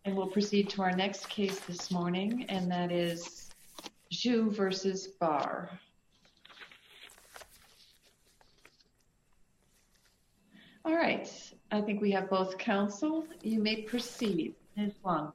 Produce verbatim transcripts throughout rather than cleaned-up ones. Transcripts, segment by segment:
And we'll proceed to our next case this morning, and that is Zhu versus Barr. All right, I think we have both counsel. You may proceed. Miz Wang.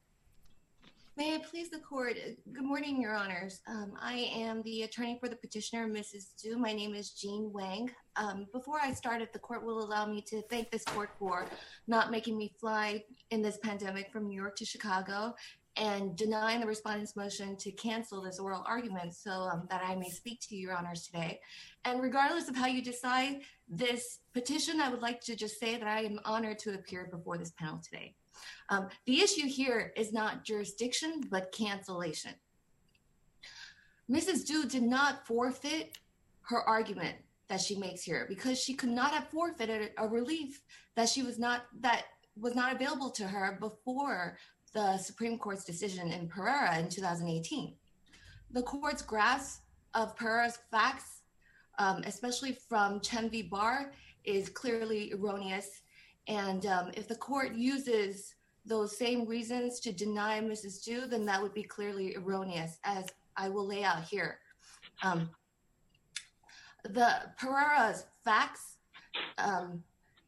May it please the court. Good morning, Your Honors. Um, I am the attorney for the petitioner, Missus Zhu. My name is Jean Wang. Um, before I start, if the court will allow me to thank this court for not making me fly in this pandemic from New York to Chicago and denying the respondent's motion to cancel this oral argument so um, that I may speak to you, Your Honors, today. And regardless of how you decide this petition, I would like to just say that I am honored to appear before this panel today. Um, the issue here is not jurisdiction, but cancellation. Missus Zhu did not forfeit her argument that she makes here because she could not have forfeited a relief that she was not that was not available to her before the Supreme Court's decision in Pereira in two thousand eighteen. The court's grasp of Pereira's facts, um, especially from Chen v. Barr, is clearly erroneous. And um, if the court uses those same reasons to deny Missus Zhu, then that would be clearly erroneous, as I will lay out here. Um, the Pereira's facts, um,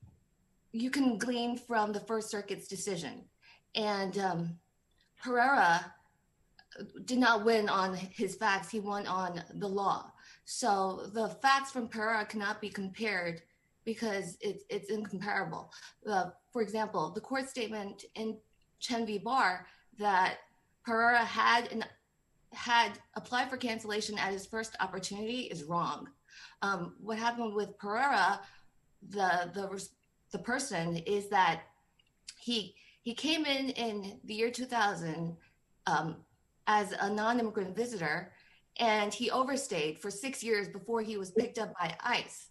you can glean from the First Circuit's decision. And um, Pereira did not win on his facts, he won on the law. So the facts from Pereira cannot be compared because it's, it's incomparable. Uh, for example, the court statement in Chen v. Barr that Pereira had an, had applied for cancellation at his first opportunity is wrong. Um, what happened with Pereira, the, the, the person, is that he, he came in in the year two thousand um, as a non-immigrant visitor, and he overstayed for six years before he was picked up by ICE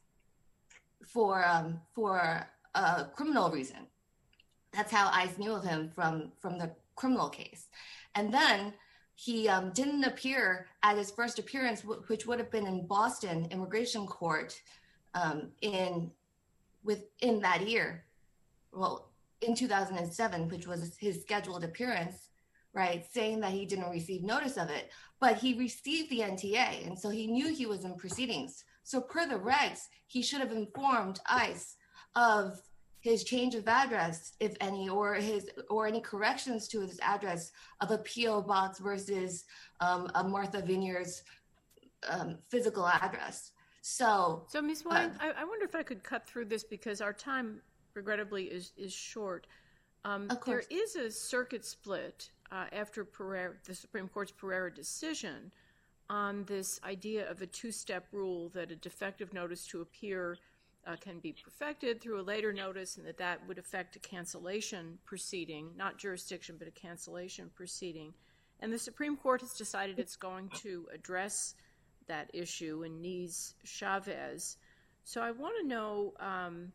for um, for a criminal reason. That's how ICE knew of him from, from the criminal case. And then he um, didn't appear at his first appearance, which would have been in Boston Immigration Court um, in within that year. Well, in two thousand seven, which was his scheduled appearance, right, saying that he didn't receive notice of it, but he received the N T A, and so he knew he was in proceedings. So per the regs, he should have informed ICE of his change of address, if any, or his or any corrections to his address of a P O box versus um, a Martha Vineyards um, physical address. So, so Miz Wang, uh, I, I wonder if I could cut through this because our time, regrettably, is is short. Um, there is a circuit split uh, after Pereira, the Supreme Court's Pereira decision on this idea of a two-step rule that a defective notice to appear uh, can be perfected through a later notice, and that that would affect a cancellation proceeding, not jurisdiction, but a cancellation proceeding. And the Supreme Court has decided it's going to address that issue in Nies-Chavez. So I want to know um,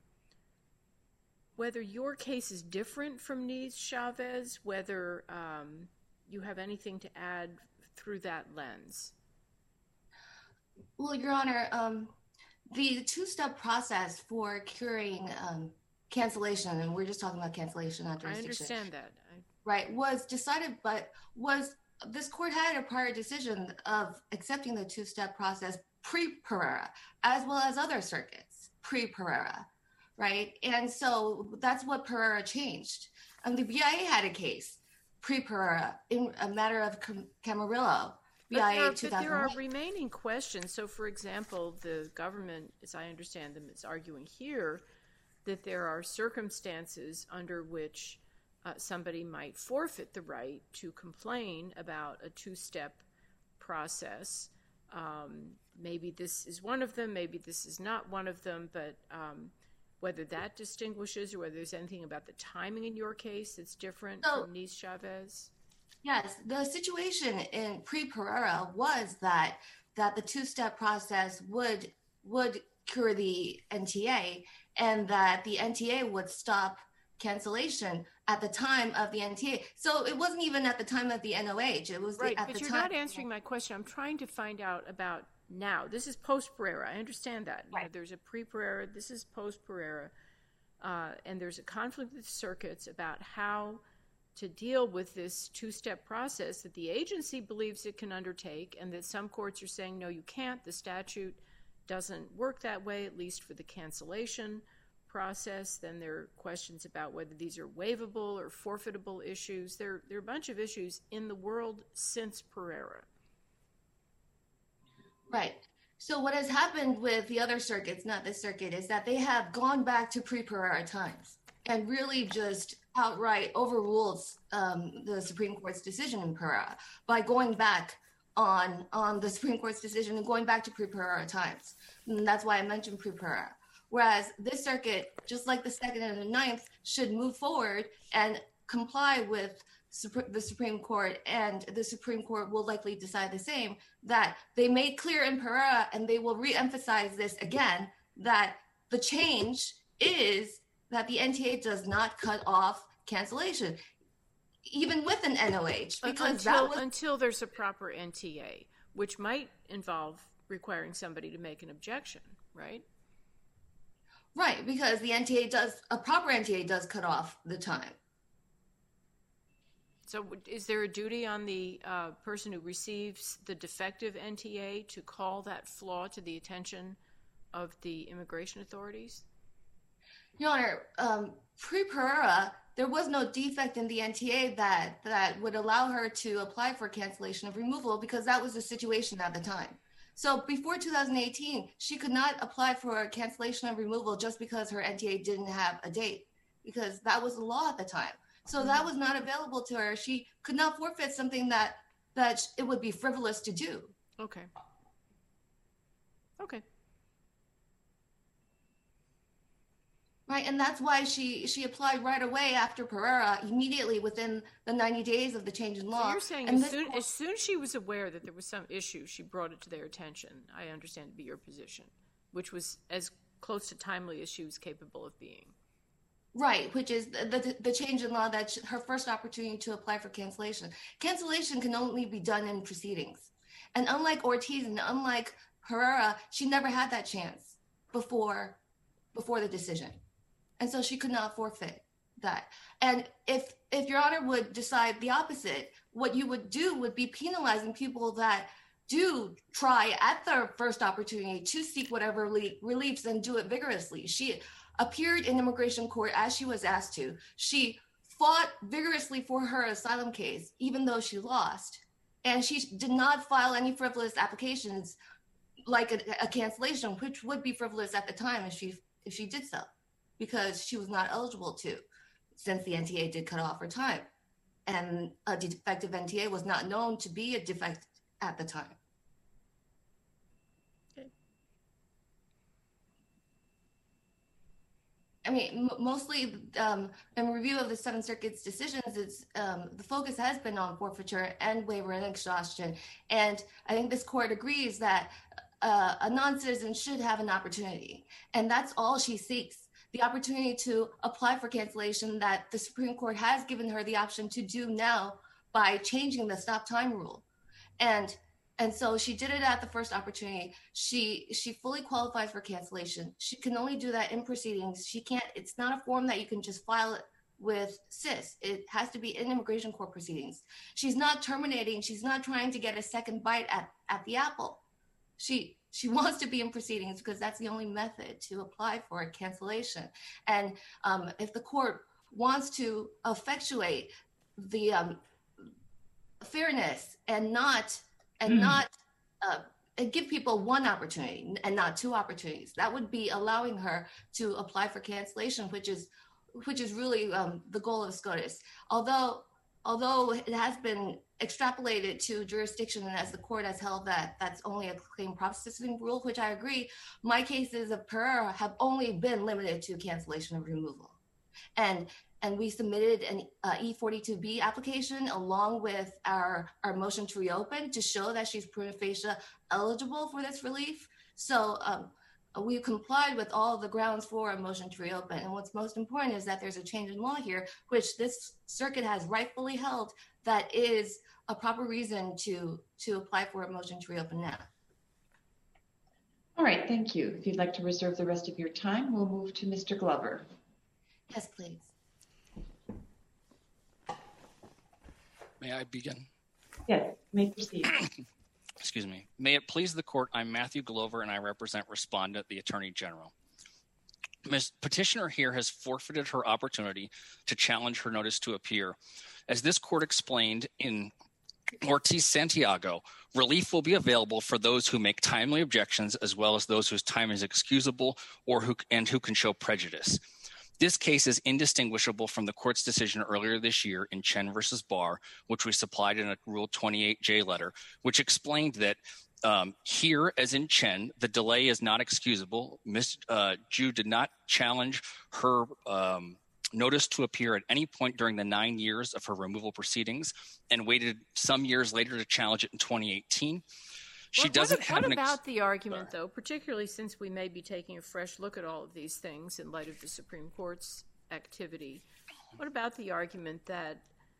whether your case is different from Nies-Chavez, whether um, you have anything to add through that lens. Well, Your Honor, um, the two-step process for curing um, cancellation, and we're just talking about cancellation, not jurisdiction. I understand that. I... Right, was decided, but was this court had a prior decision of accepting the two-step process pre-Pereira, as well as other circuits pre-Pereira, right? And so that's what Pereira changed. And the B I A had a case pre-Pereira in a matter of Cam- Camarillo. But there, but there are remaining questions. So, for example, the government, as I understand them, is arguing here that there are circumstances under which uh, somebody might forfeit the right to complain about a two-step process. Um, maybe this is one of them, maybe this is not one of them, but um, whether that distinguishes or whether there's anything about the timing in your case that's different so, from Nies-Chavez. Yes, the situation in pre-Pereira was that that the two-step process would would cure the N T A, and that the N T A would stop cancellation at the time of the N T A. So it wasn't even at the time of the N O H. It was right, the, at but the you're time. Not answering my question. I'm trying to find out about now. This is post-Pereira. I understand that. Right. You know, there's a pre-Pereira. This is post-Pereira. Uh, and there's a conflict with circuits about how to deal with this two-step process that the agency believes it can undertake, and that some courts are saying, no, you can't. The statute doesn't work that way, at least for the cancellation process. Then there are questions about whether these are waivable or forfeitable issues. There, there are a bunch of issues in the world since Pereira. Right. So what has happened with the other circuits, not this circuit, is that they have gone back to pre-Pereira times and really just outright overruled um, the Supreme Court's decision in Pereira by going back on, on the Supreme Court's decision and going back to pre-Pereira times. And that's why I mentioned pre-Pereira. Whereas this circuit, just like the second and the ninth, should move forward and comply with the Supreme Court, and the Supreme Court will likely decide the same, that they made clear in Pereira, and they will re-emphasize this again, that the change is that the N T A does not cut off cancellation, even with an N O H. Because until, that was... until there's a proper N T A, which might involve requiring somebody to make an objection, right? Right, because the N T A does, a proper N T A does cut off the time. So is there a duty on the uh, person who receives the defective N T A to call that flaw to the attention of the immigration authorities? Your Honor, um, pre-Pereira, there was no defect in the N T A that, that would allow her to apply for cancellation of removal, because that was the situation at the time. So before two thousand eighteen, she could not apply for cancellation of removal just because her N T A didn't have a date, because that was the law at the time. So that was not available to her. She could not forfeit something that that it would be frivolous to do. Okay. Okay. Right, and that's why she she applied right away after Pereira, immediately within the ninety days of the change in law. So you're saying and as soon, as soon as she was aware that there was some issue, she brought it to their attention. I understand to be your position, which was as close to timely as she was capable of being. Right, which is the, the, the change in law, that her first opportunity to apply for cancellation. Cancellation can only be done in proceedings. And unlike Ortiz and unlike Herrera, she never had that chance before, before the decision. And so she could not forfeit that. And if, if Your Honor would decide the opposite, what you would do would be penalizing people that do try at their first opportunity to seek whatever relief, reliefs and do it vigorously. She appeared in immigration court as she was asked to. She fought vigorously for her asylum case, even though she lost. And she did not file any frivolous applications like a, a cancellation, which would be frivolous at the time if she if she did so, because she was not eligible to, since the N T A did cut off her time. And a defective N T A was not known to be a defect at the time. I mean, m- mostly um, in review of the Seventh Circuit's decisions, it's um, the focus has been on forfeiture and waiver and exhaustion. And I think this court agrees that uh, a non-citizen should have an opportunity. And that's all she seeks, the opportunity to apply for cancellation that the Supreme Court has given her the option to do now by changing the stop time rule. And And so she did it at the first opportunity. She she fully qualifies for cancellation. She can only do that in proceedings. She can't, it's not a form that you can just file it with C I S. It has to be in immigration court proceedings. She's not terminating. She's not trying to get a second bite at, at the apple. She she wants to be in proceedings because that's the only method to apply for a cancellation. And um, if the court wants to effectuate the um, fairness and not and mm. not uh, and give people one opportunity and not two opportunities, that would be allowing her to apply for cancellation, which is which is really um, the goal of SCOTUS. Although although it has been extrapolated to jurisdiction, and as the court has held that that's only a claim processing rule, which I agree, my cases of Pereira have only been limited to cancellation of removal. And And we submitted an uh, E forty-two B application along with our, our motion to reopen to show that she's prima facie eligible for this relief. So um, we complied with all the grounds for a motion to reopen. And what's most important is that there's a change in law here, which this circuit has rightfully held that is a proper reason to, to apply for a motion to reopen now. All right, thank you. If you'd like to reserve the rest of your time, we'll move to Mister Glover. Yes, please. May I begin? Yes, may proceed. Excuse me. May it please the court, I'm Matthew Glover, and I represent Respondent, the Attorney General. Miz Petitioner here has forfeited her opportunity to challenge her notice to appear. As this court explained in Ortiz-Santiago, relief will be available for those who make timely objections as well as those whose time is excusable or who and who can show prejudice. This case is indistinguishable from the court's decision earlier this year in Chen versus Barr, which we supplied in a Rule twenty-eight J letter, which explained that um, here, as in Chen, the delay is not excusable. Miz Uh, Zhu did not challenge her um, notice to appear at any point during the nine years of her removal proceedings and waited some years later to challenge it in twenty eighteen. She what, doesn't what, have what an about the argument, though, particularly since we may be taking a fresh look at all of these things in light of the Supreme Court's activity, what about the argument that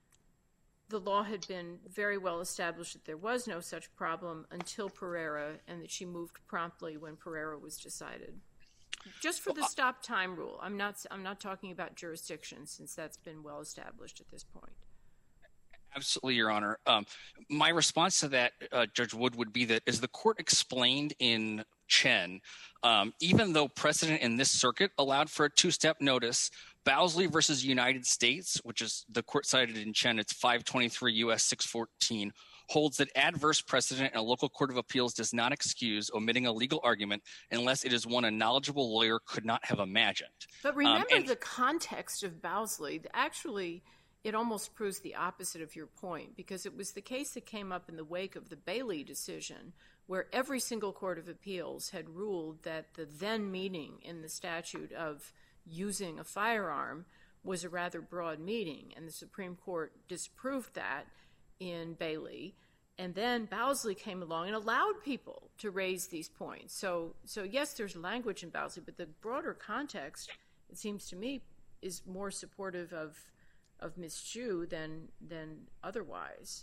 the law had been very well established that there was no such problem until Pereira and that she moved promptly when Pereira was decided? Just for the stop time rule. I'm not, I'm not talking about jurisdiction since that's been well established at this point. Absolutely, Your Honor. Um, my response to that, uh, Judge Wood, would be that as the court explained in Chen, um, even though precedent in this circuit allowed for a two-step notice, Bowsley versus United States, which is the court cited in Chen, it's five twenty-three U S six fourteen, holds that adverse precedent in a local court of appeals does not excuse omitting a legal argument unless it is one a knowledgeable lawyer could not have imagined. But remember um, and, the context of Bowsley. Actually, it almost proves the opposite of your point, because it was the case that came up in the wake of the Bailey decision, where every single court of appeals had ruled that the then meaning in the statute of using a firearm was a rather broad meaning, and the Supreme Court disproved that in Bailey. And then Bowsley came along and allowed people to raise these points. So, so yes, there's language in Bowsley, but the broader context, it seems to me, is more supportive of of Miz Zhu than than otherwise.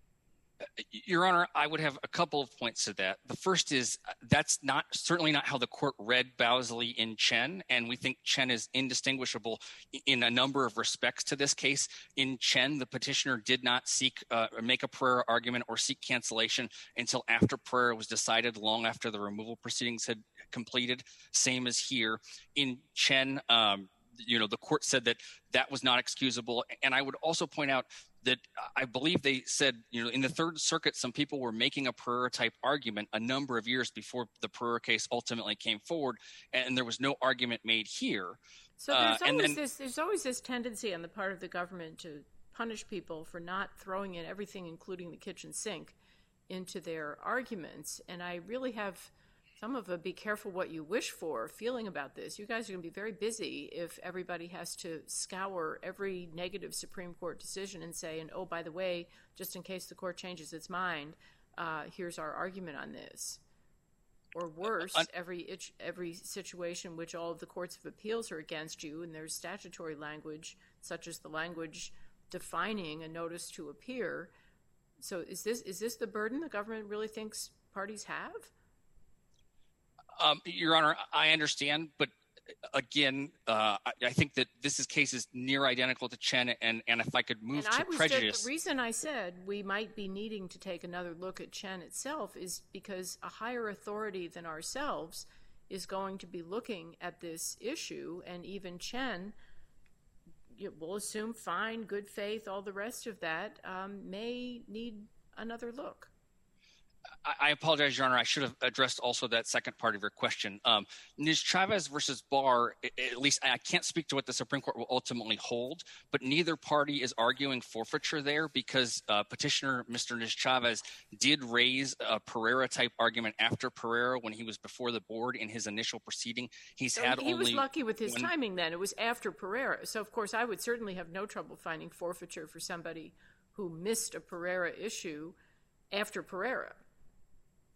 Your Honor, I would have a couple of points to that. The first is that's not certainly not how the court read Bowsley in Chen, and we think Chen is indistinguishable in a number of respects to this case. In Chen, the petitioner did not seek uh, or make a Pereira argument or seek cancellation until after Pereira was decided, long after the removal proceedings had completed. Same as here. In Chen, um, you know, the court said that that was not excusable. And I would also point out that I believe they said, you know, in the Third Circuit, some people were making a Pereira-type argument a number of years before the Pereira case ultimately came forward, and there was no argument made here. So there's, uh, always, then, this, there's always this tendency on the part of the government to punish people for not throwing in everything, including the kitchen sink, into their arguments. And I really have some of a be careful what you wish for feeling about this. You guys are going to be very busy if everybody has to scour every negative Supreme Court decision and say, and oh, by the way, just in case the court changes its mind, uh, here's our argument on this. Or worse, uh, every every situation in which all of the courts of appeals are against you and there's statutory language, such as the language defining a notice to appear. So is this is this the burden the government really thinks parties have? Um, Your Honor, I understand, but again, uh, I, I think that this is case is near identical to Chen, and, and if I could move and to I was prejudice. Just, the reason I said we might be needing to take another look at Chen itself is because a higher authority than ourselves is going to be looking at this issue, and even Chen, we'll assume fine, good faith, all the rest of that, um, may need another look. I apologize, Your Honor. I should have addressed also that second part of your question. Um, Miz Chavez versus Barr, at least I can't speak to what the Supreme Court will ultimately hold, but neither party is arguing forfeiture there because uh, petitioner Mister Miz Chavez did raise a Pereira-type argument after Pereira when he was before the board in his initial proceeding. He's so had he only was lucky with his one... timing then. It was after Pereira. So, of course, I would certainly have no trouble finding forfeiture for somebody who missed a Pereira issue after Pereira.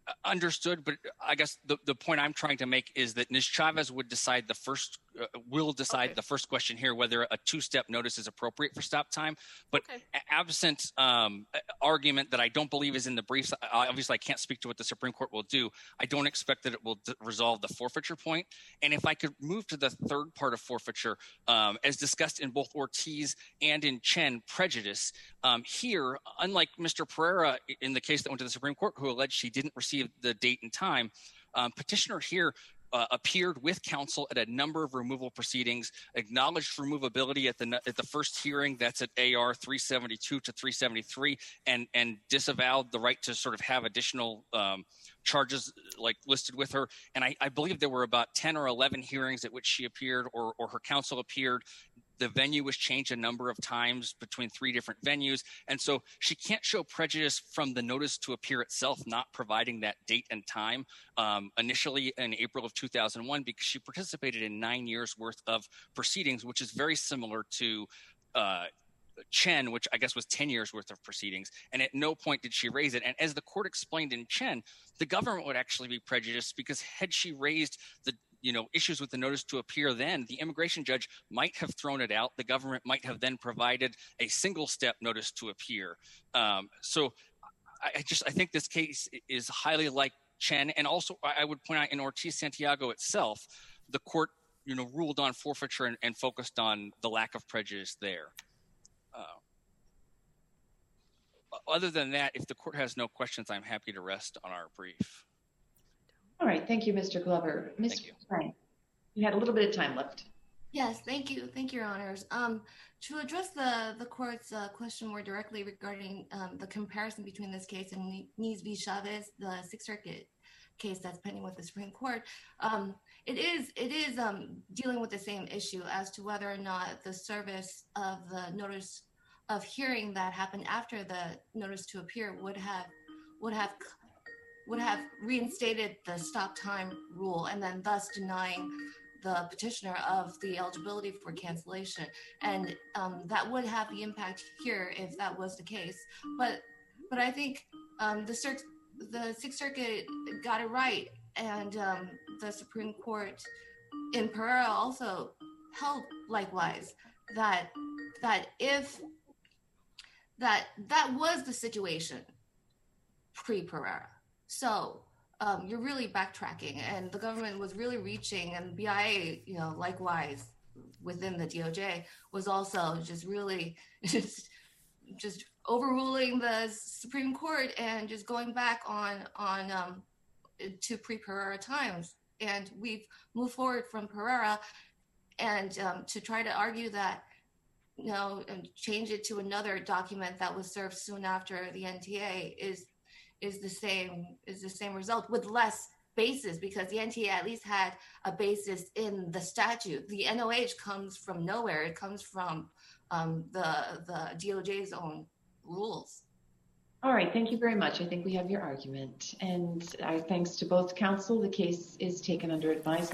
Understood, but I guess the, the point I'm trying to make is that Miz Chavez would decide the first, uh, will decide okay. the first question here, whether a two-step notice is appropriate for stop time. But okay. absent um, argument that I don't believe is in the briefs, obviously I can't speak to what the Supreme Court will do. I don't expect that it will d- resolve the forfeiture point. And if I could move to the third part of forfeiture, um, as discussed in both Ortiz and in Chen, prejudice, um, here, unlike Mister Pereira in the case that went to the Supreme Court, who alleged she didn't receive the date and time, um, petitioner here uh, appeared with counsel at a number of removal proceedings, acknowledged removability at the at the first hearing, that's at A R three seventy-two to three seventy-three, and and disavowed the right to sort of have additional um, charges like listed with her. And I, I believe there were about ten or eleven hearings at which she appeared or or her counsel appeared. The venue was changed a number of times between three different venues. And so she can't show prejudice from the notice to appear itself, not providing that date and time um, initially in April of two thousand one, because she participated in nine years worth of proceedings, which is very similar to uh, Chen, which I guess was ten years worth of proceedings. And at no point did she raise it. And as the court explained in Chen, the government would actually be prejudiced because had she raised the you know, issues with the notice to appear then, the immigration judge might have thrown it out. The government might have then provided a single step notice to appear. Um, so I, I just, I think this case is highly like Chen. And also I would point out in Ortiz Santiago itself, the court, you know, ruled on forfeiture and, and focused on the lack of prejudice there. Uh, other than that, if the court has no questions, I'm happy to rest on our brief. All right. Thank you, Mister Glover. Miz Frank, you had a little bit of time left. Yes. Thank you. Thank you, Your Honors. Um, to address the, the court's uh, question more directly regarding um, the comparison between this case and Nies v. Chavez, the Sixth Circuit case that's pending with the Supreme Court, um, it is it is um, dealing with the same issue as to whether or not the service of the notice of hearing that happened after the notice to appear would have would have would have reinstated the stop time rule and then thus denying the petitioner of the eligibility for cancellation. And um, that would have the impact here if that was the case. But but I think um, the, Cir- the Sixth Circuit got it right. And um, the Supreme Court in Pereira also held likewise that that if that that was the situation pre-Pereira. So um, you're really backtracking, and the government was really reaching, and B I A, you know, likewise within the D O J was also just really just just overruling the Supreme Court and just going back on on um, to pre-Pereira times. And we've moved forward from Pereira, and um, to try to argue that, you know, and change it to another document that was served soon after the N T A is. is the same is the same result with less basis, because the N T A at least had a basis in the statute. The N O H comes from nowhere. It comes from um, the the D O J's own rules. All right. Thank you very much. I think we have your argument. And our thanks to both counsel. The case is taken under advisement.